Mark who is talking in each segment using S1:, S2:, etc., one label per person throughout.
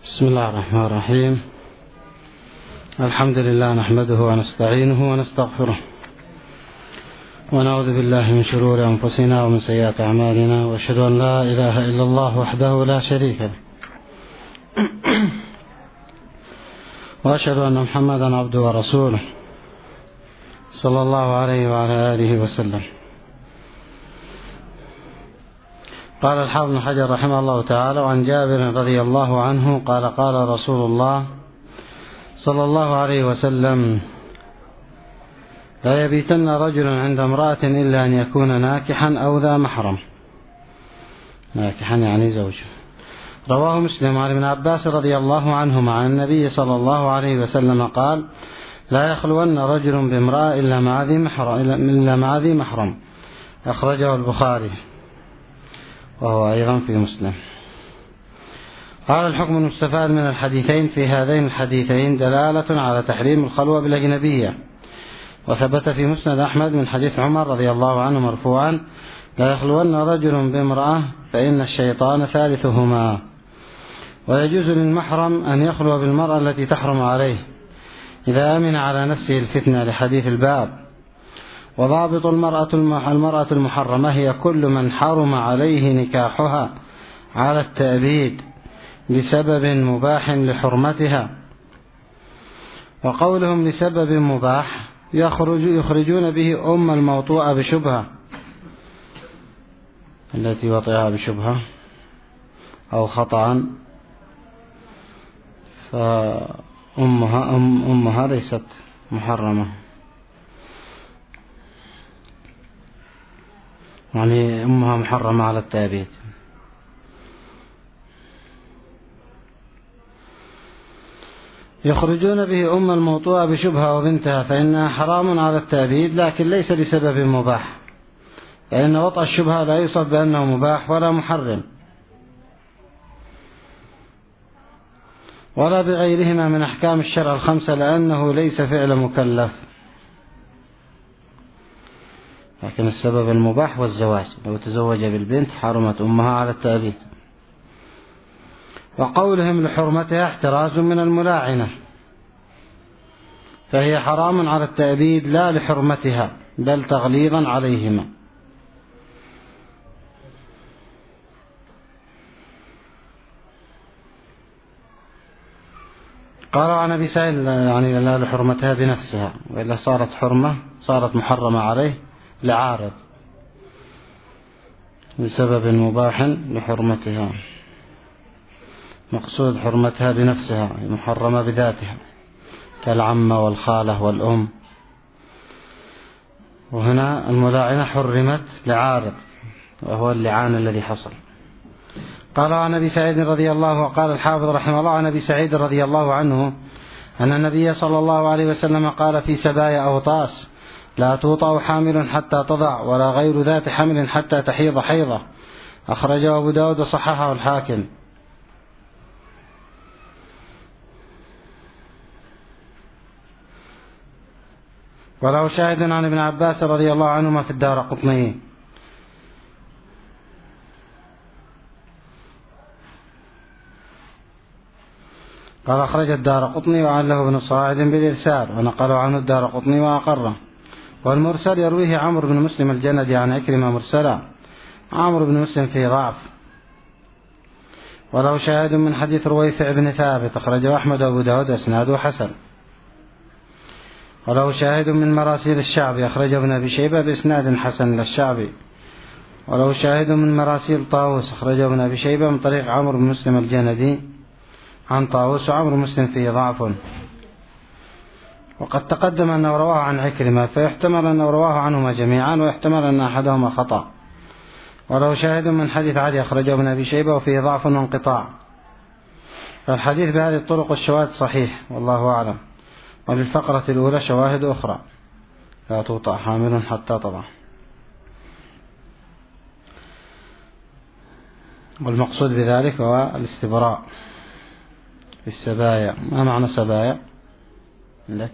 S1: بسم الله الرحمن الرحيم. الحمد لله نحمده ونستعينه ونستغفره ونعوذ بالله من شرور أنفسنا ومن سيئات أعمالنا، وأشهد أن لا إله إلا الله وحده لا شريك له، وأشهد أن محمدا عبده ورسوله صلى الله عليه وعلى آله وسلم. قال الحافظ بن حجر رحمه الله تعالى: وعن جابر رضي الله عنه قال: قال رسول الله صلى الله عليه وسلم: لا يبيتن رجل عند امرأة إلا أن يكون ناكحا أو ذا محرم. ناكحا يعني زوج. رواه مسلم. عن ابن عباس رضي الله عنهما عن النبي صلى الله عليه وسلم قال: لا يخلون رجل بامرأة إلا مع ذي محرم. أخرجه البخاري وهو أيضا في مسلم. قال: الحكم المستفاد من الحديثين: في هذين الحديثين دلالة على تحريم الخلوة بالأجنبية. وثبت في مسند أحمد من حديث عمر رضي الله عنه مرفوعا: لا يخلون رجل بامرأة فإن الشيطان ثالثهما. ويجوز للمحرم أن يخلو بالمرأة التي تحرم عليه إذا أمن على نفسه الفتنة لحديث الباب. وضابط المرأة المحرمة هي كل من حرم عليه نكاحها على التأبيد بسبب مباح لحرمتها. وقولهم لسبب مباح يخرجون به أم الموطوءة بشبهة التي وطئها بشبهة أو خطأ، فأمها ليست محرمة، يعني أمها محرمة على التأبيد. يخرجون به أم الموطوءة بشبهة وبنتها فإنها حرام على التأبيد، لكن ليس لسبب مباح، فإن وطأ الشبهة لا يوصف بأنه مباح ولا محرم ولا بغيرهما من أحكام الشرع الخمسة، لأنه ليس فعل مكلف. لكن السبب المباح والزواج، لو تزوج بالبنت حرمت أمها على التأبيد. وقولهم لحرمتها احتراز من الملاعنة، فهي حرام على التأبيد لا لحرمتها بل تغليظا عليهما. قالوا عن أبي سعيد يعني لا لحرمتها بنفسها، وإلا صارت محرمة عليه لعارض بسبب مباح لحرمتها. مقصود حرمتها بنفسها محرمة بذاتها كالعمة والخالة والأم، وهنا الملاعنة حرمت لعارض وهو اللعان الذي حصل. قال عن أبي سعيد رضي الله، وقال الحافظ رحمه الله عن أبي سعيد رضي الله عنه أن النبي صلى الله عليه وسلم قال في سبايا أوطاس: لا توطأ حامل حتى تضع، ولا غير ذات حمل حتى تحيض حيضة. أخرجه أبو داود وصححه الحاكم. وله شاهد عن ابن عباس رضي الله عنهما في الدارقطني. قال: أخرج الدارقطني وعله ابن صاعد بالإرسال، ونقله عنه الدارقطني وأقره. والمرسل يرويه عمرو بن مسلم الجندي عن عكرمة مرسلا. عمرو بن مسلم فيه ضعف. وله شاهد من حديث رويفع بن ثابت، أخرجه أحمد وأبو داود وإسناده حسن. وله شاهد من مراسيل الشعبي، أخرجه ابن أبي شيبة بإسناد حسن للشعبي. وله شاهد من مراسيل طاووس، أخرجه ابن أبي شيبة من طريق عمرو بن مسلم الجندي عن طاووس، وعمرو مسلم فيه ضعف. وقد تقدم أنه رواه عن عكرمة، فيحتمل أنه رواه عنهما جميعا، ويحتمل أن أحدهما خطأ. وله شاهد من حديث علي، أخرجه ابن أبي شيبة وفيه ضعف وانقطاع. فالحديث بهذه الطرق والشواهد صحيح والله أعلم. وللفقرة الأولى شواهد أخرى: لا توطأ حامل حتى تضع. والمقصود بذلك هو الاستبراء بالسبايا. ما معنى سبايا عندك؟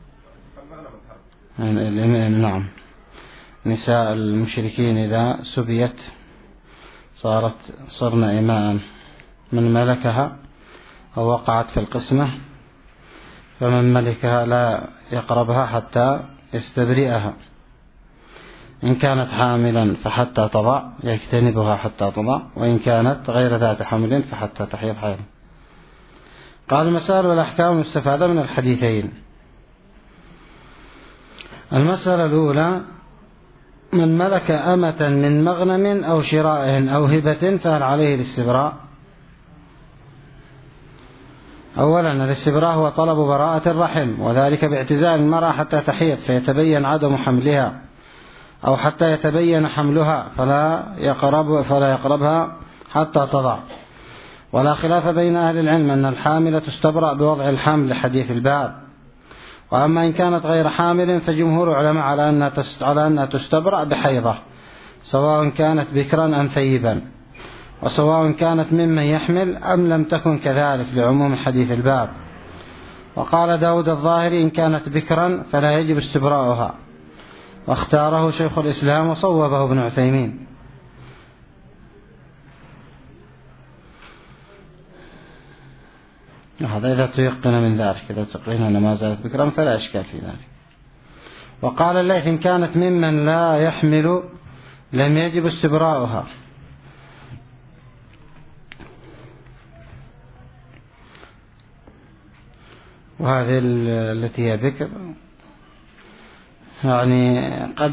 S1: نعم، نساء المشركين إذا سبيت صرنا إماء من ملكها أو وقعت في القسمة، فمن ملكها لا يقربها حتى يستبرئها. إن كانت حاملا فحتى تضع، يجتنبها حتى تضع، وإن كانت غير ذات حمل فحتى تحيض حيض. قال المسائل والأحكام المستفادة من الحديثين. المسألة الأولى: من ملك أمة من مغنم أو شراء أو هبة فهل عليه الاستبراء؟ أولا، الاستبراء هو طلب براءة الرحم، وذلك باعتزال المرأة حتى تحيض فيتبين عدم حملها، أو حتى يتبين حملها فلا يقربها حتى تضع. ولا خلاف بين أهل العلم أن الحامل تستبرأ بوضع الحمل لحديث الباب. وأما إن كانت غير حامل فجمهور العلماء على أنها تستبرأ بحيضة، سواء كانت بكرا أم ثيبا، وسواء كانت ممن يحمل أم لم تكن كذلك لعموم حديث الباب. وقال داود الظاهري: إن كانت بكرا فلا يجب استبراؤها، واختاره شيخ الإسلام وصوبه ابن عثيمين. هذا إذا تيقن من ذلك، إذا تقرين أن ما زالت بكرا فلا إشكال في ذلك. وقال الليث: إن كانت ممن لا يحمل لم يجب استبراؤها. وهذه التي هي بكر يعني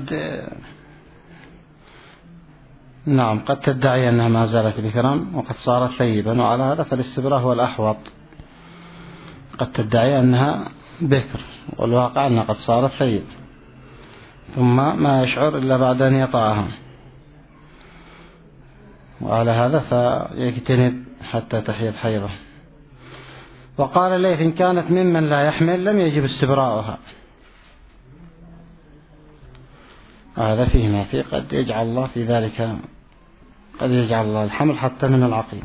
S1: قد تدعي أنها ما زالت بكرا وقد صارت ثيبا، وعلى هذا فالاستبراء هو الأحوط. قد تدعي أنها بكر والواقع أنها قد صارت ثيب، ثم ما يشعر إلا بعد أن يطأها، وعلى هذا فيجتنب حتى تحيض حيضة. وقال الليث: إن كانت ممن لا يحمل لم يجب استبراؤها. هذا فيه ما فيه، قد يجعل الله في ذلك، قد يجعل الله الحمل حتى من العقيم.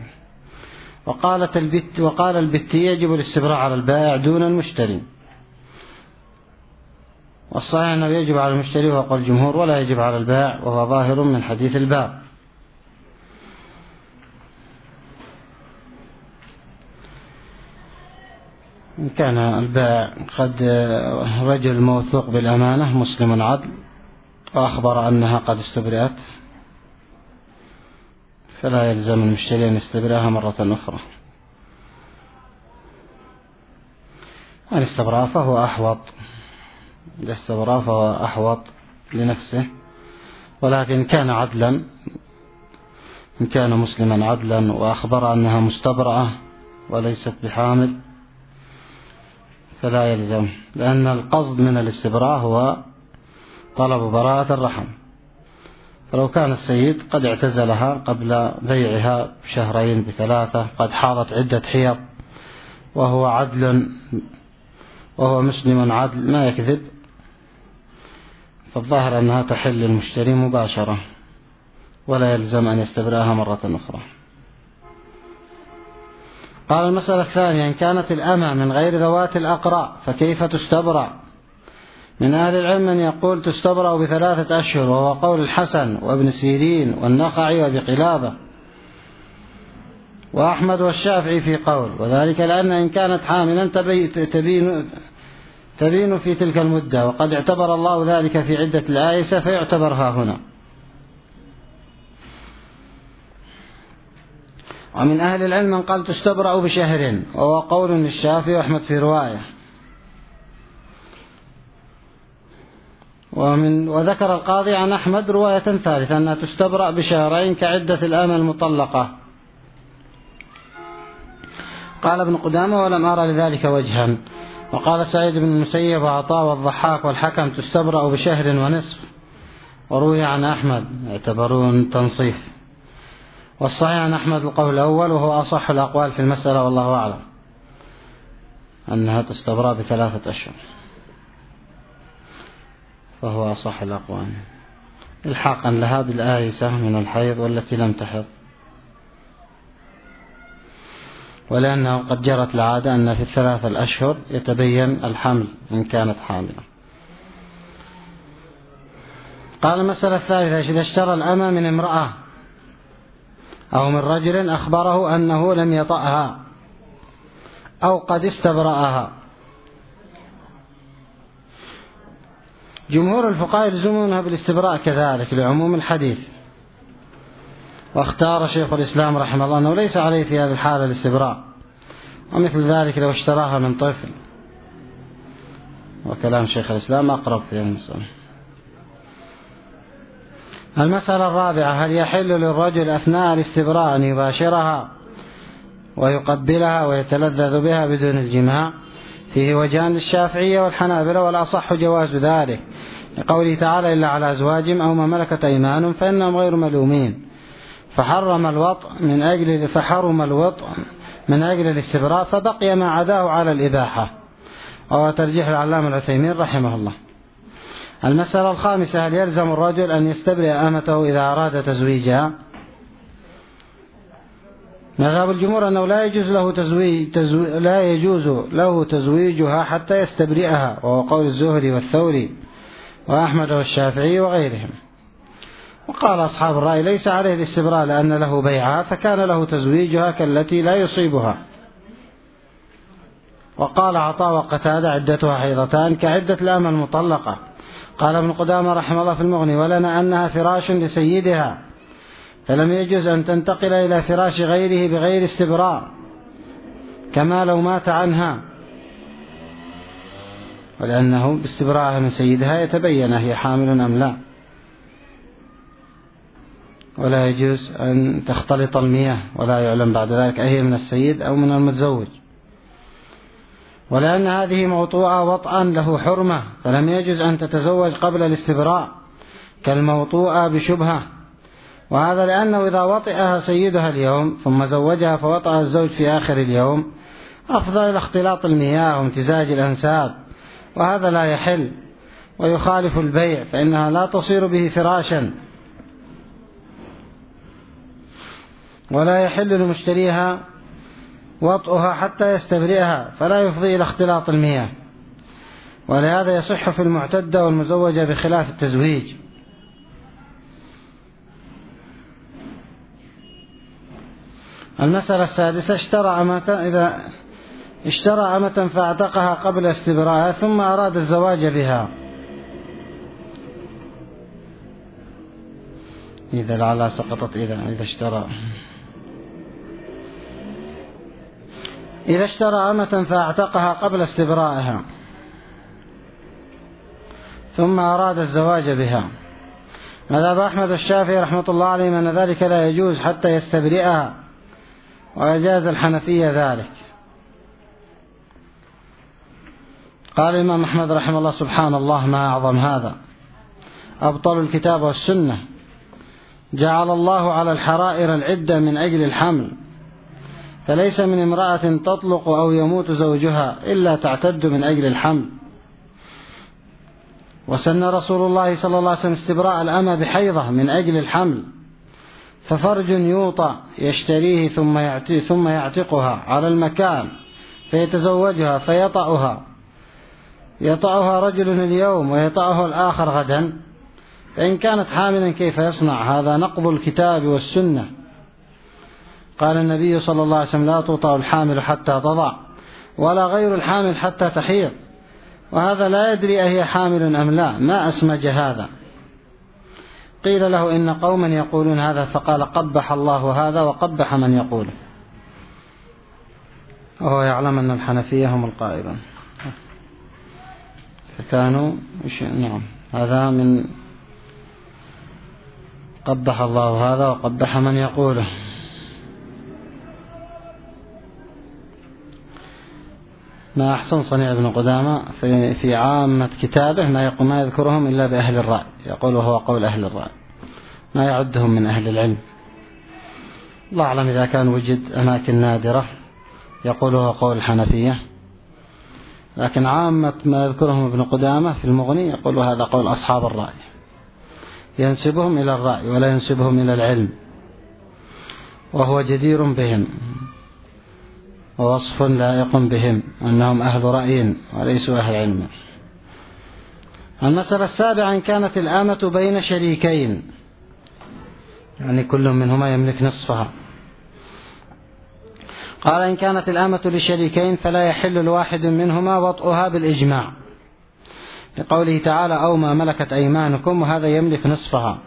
S1: وقال البتي: يجب الاستبراء على البائع دون المشتري. والصحيح أنه يجب على المشتري وهو قول الجمهور، ولا يجب على البائع وهو ظاهر من حديث الباب. إن كان البائع قد رجل موثوق بالأمانة مسلم عدل وأخبر أنها قد استبرأت، فلا يلزم المشتري أن يستبرأها مرة أخرى. الاستبراء فهو أحوط لنفسه، ولكن كان عدلا، إن كان مسلما عدلا وأخبر أنها مستبرأة وليست بحامل فلا يلزم، لأن القصد من الاستبراء هو طلب براءة الرحم. فلو كان السيد قد اعتزلها قبل بيعها بشهرين بثلاثة، قد حاضت عدة حيض وهو عدل وهو مسلم عدل ما يكذب، فالظاهر أنها تحل للمشتري مباشرة ولا يلزم أن يستبرأها مرة أخرى. قال المسألة الثانية: إن كانت الأمة من غير ذوات الأقراء فكيف تستبرأ؟ من أهل العلم من يقول تستبرأ ب3 أشهر، وهو قول الحسن وابن سيرين والنخعي وابي قلابة وأحمد والشافعي في قول، وذلك لأن إن كانت حاملا تبين في تلك المدة، وقد اعتبر الله ذلك في عدة الآيسة فيعتبرها هنا. ومن أهل العلم من قال تستبرأ بشهر، وهو قول للشافعي وأحمد في رواية. وذكر القاضي عن أحمد رواية ثالثة أنها تستبرأ بشهرين كعدة الأمة المطلقة. قال ابن قدامة: ولم أرى لذلك وجها. وقال سعيد بن المسيب وعطاء والضحاك والحكم تستبرأ بشهر ونصف، وروي عن أحمد يعتبرون تنصيف. والصحيح عن أحمد القول الأول، وهو أصح الأقوال في المسألة والله أعلم، أنها تستبرأ ب3 أشهر، فهو أصح الأقوال الحاقا لها بالآيسة من الحيض والتي لم تحض، ولأنه قد جرت العادة أن في 3 أشهر يتبين الحمل إن كانت حاملة. قال المسألة الثالثة: إذا اشترى الأمة من امرأة أو من رجل أخبره أنه لم يطأها أو قد استبرأها. جمهور الفقهاء يلزمونها بالاستبراء كذلك لعموم الحديث، واختار شيخ الإسلام رحمه الله أنه ليس عليه في هذه الحالة الاستبراء، ومثل ذلك لو اشتراها من طفل، وكلام شيخ الإسلام أقرب في المسألة. المسألة الرابعة: هل يحل للرجل أثناء الاستبراء أن يباشرها ويقبلها ويتلذذ بها بدون الجماع؟ فيه وجهان للشافعية والحنابلة، والأصح جواز ذلك لقوله تعالى: إلا على أزواجهم أو ما ملكت أيمانهم فإنهم غير ملومين، فحرم الوطء من أجل الاستبراء، فبقي ما عداه على الإباحة، وهو ترجيح العلامة العثيمين رحمه الله. المسألة الخامسة: هل يلزم الرجل أن يستبرئ أمته إذا أراد تزويجها؟ مذهب الجمهور أنه لا يجوز له تزويجها حتى يستبرئها، وهو قول الزهري والثوري وأحمد والشافعي وغيرهم. وقال أصحاب الرأي: ليس عليه الاستبراء لأن له بيعها، فكان له تزويجها كالتي لا يصيبها. وقال عطاء وقتادة: عدتها حيضتان كعدة الأمة المطلقة. قال ابن قدامة رحمه الله في المغني: ولنا أنها فراش لسيدها، فلم يجوز أن تنتقل إلى فراش غيره بغير استبراء، كما لو مات عنها، ولأنه باستبراءها من سيدها يتبين هي حامل أم لا، ولا يجوز أن تختلط المياه ولا يعلم بعد ذلك أهي من السيد أو من المتزوج، ولأن هذه موطوءة وطئا له حرمة، فلم يجوز أن تتزوج قبل الاستبراء كالموطوءة بشبهة. وهذا لأنه إذا وطئها سيدها اليوم ثم زوجها فوطأ الزوج في آخر اليوم أفضل إلى اختلاط المياه وامتزاج الأنساب، وهذا لا يحل ويخالف البيع، فإنها لا تصير به فراشا، ولا يحل لمشتريها وطئها حتى يستبرئها، فلا يفضي إلى اختلاط المياه، ولهذا يصح في المعتدة والمزوجة بخلاف التزويج. المسألة السادسة: إذا اشترى أمة فاعتقها قبل استبراءها ثم أراد الزواج بها، إذا لعلها سقطت إذا اشترى أمة فاعتقها قبل استبرائها ثم أراد الزواج بها، مذهب أحمد الشافعي رحمة الله عليهم أن ذلك لا يجوز حتى يستبرئها، وأجاز الحنفية ذلك. قال الإمام أحمد رحمه الله: سبحان الله ما أعظم هذا، أبطل الكتاب والسنة، جعل الله على الحرائر العدة من أجل الحمل، فليس من امرأة تطلق أو يموت زوجها إلا تعتد من أجل الحمل. وسن رسول الله صلى الله عليه وسلم استبراء الأمة بحيضة من أجل الحمل، ففرج يوطى يشتريه ثم يعتقها على المكان فيتزوجها يطأها رجل اليوم ويطأه الآخر غدا، فإن كانت حاملا كيف يصنع؟ هذا نقض الكتاب والسنة. قال النبي صلى الله عليه وسلم: لا توطأ الحامل حتى تضع، ولا غير الحامل حتى تحيض، وهذا لا يدري أهي حامل أم لا، ما أسمج هذا. قيل له: إن قوما يقولون هذا، فقال: قبح الله هذا وقبح من يقوله. وهو يعلم أن الحنفية هم القائلون، فكانوا نعم، هذا من قبح الله هذا وقبح من يقوله. ما أحسن صنيع ابن قدامة في عامة كتابه ما يذكرهم إلا بأهل الرأي، يقول وهو قول أهل الرأي، ما يعدهم من أهل العلم. الله أعلم إذا كان وجد أماكن نادرة يقول هو قول الحنفية، لكن عامة ما يذكرهم ابن قدامة في المغني يقول هذا قول أصحاب الرأي، ينسبهم إلى الرأي ولا ينسبهم إلى العلم، وهو جدير بهم ووصف لائق بهم أنهم أهل رأي وليسوا أهل علم. المسألة السابعة: إن كانت الآمة بين شريكين، يعني كل منهما يملك نصفها. قال إن كانت الأمة لشريكين فلا يحل لواحد منهما وطئها بالإجماع، لقوله تعالى أو ما ملكت أيمانكم، وهذا يملك نصفها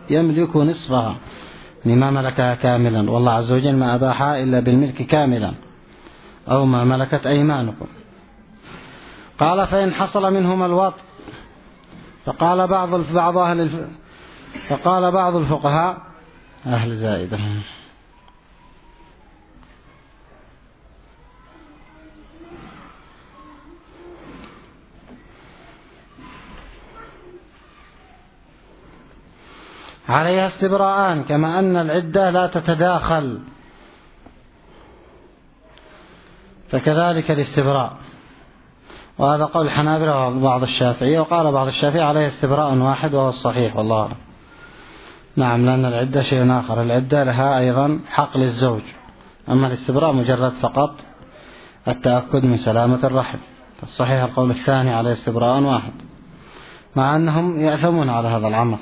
S1: لما ملكها كاملا، والله عز وجل ما أباحها إلا بالملك كاملا، أو ما ملكت أيمانكم. قال فإن حصل منهما الوطء، فقال بعض الفقهاء أهل زائدة عليها استبراءان، كما أن العدة لا تتداخل فكذلك الاستبراء، وهذا قول الحنابلة وبعض الشافعية. وقال بعض الشافعية عليه استبراء واحد وهو الصحيح والله أعلم. نعم، لأن العدة شيء آخر، العدة لها أيضا حق للزوج، أما الاستبراء مجرد فقط التأكد من سلامة الرحم، فالصحيح القول الثاني عليه استبراء واحد، مع أنهم يأثمون على هذا العمل،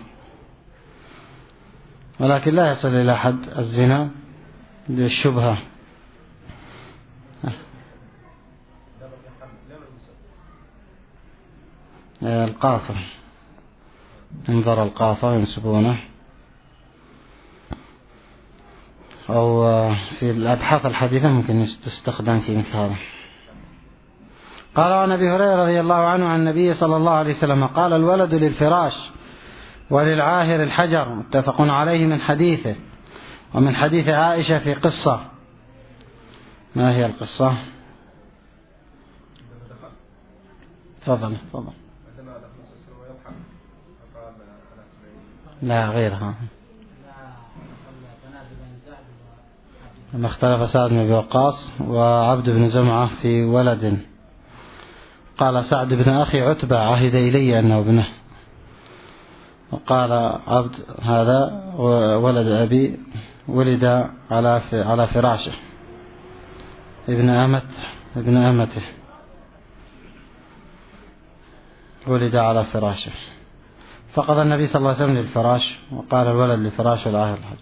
S1: ولكن لا يصل إلى حد الزنا للشبهة. القافة، انظر القافة ينسبونه، أو في الأبحاث الحديثة ممكن تستخدم في مثل هذا. قال عن أبي هريرة رضي الله عنه عن النبي صلى الله عليه وسلم قال الولد للفراش وللعاهر الحجر، متفق عليه من حديثه. ومن حديث عائشة في قصة. ما هي القصة؟ تفضل. لا غيرها. لما اختلف سعد بن أبي وقاص وعبد بن زمعة في ولد، قال سعد بن أخي عتبة عهد إلي أنه ابنه، وقال عبد هذا ولد أبي ولد على فراشه ابن أمته ولد على فراشه، فقضى النبي صلى الله عليه وسلم للفراش، وقال الولد لفراش والعاهر الحجر.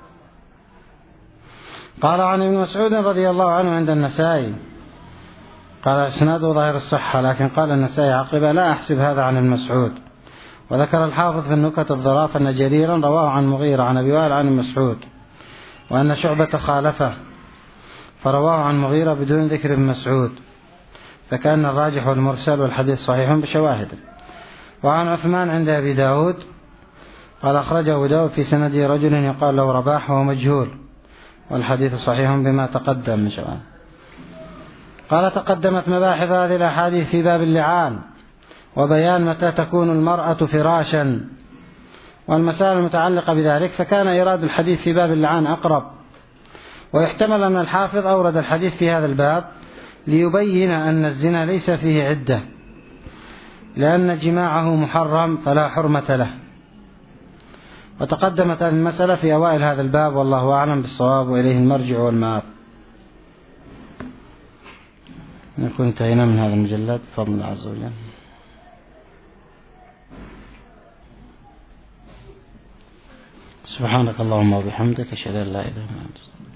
S1: قال عن ابن مسعود رضي الله عنه عند النسائي، قال اسناده ظاهر الصحة، لكن قال النسائي عقبه لا أحسب هذا عن المسعود. وذكر الحافظ في النكت الظراف أن جريرا رواه عن مغيرة عن أبي وائل عن المسعود، وأن شعبة خالفه فرواه عن مغيرة بدون ذكر ابن مسعود، فكان الراجح والمرسل والحديث صحيح بشواهده. وعن عثمان عند أبي داود قال أخرجه أبو داود في سنده رجل يقال له رباح وهو مجهول، والحديث صحيح بما تقدم من شواهد. قال تقدمت مباحث هذه الأحاديث في باب اللعان وبيان متى تكون المرأة فراشا والمسائل المتعلقة بذلك، فكان إيراد الحديث في باب اللعان أقرب، ويحتمل أن الحافظ أورد الحديث في هذا الباب ليبين أن الزنا ليس فيه عدة، لأن جماعه محرم فلا حرمة له. وتقدمت المسألة في أوائل هذا الباب، والله أعلم بالصواب، وإليه المرجع والمآب. نكون انتهينا من هذا المجلد بفضل الله عز وجل. سبحانك اللهم وبحمدك، أشهد أن لا إله إلا أنت.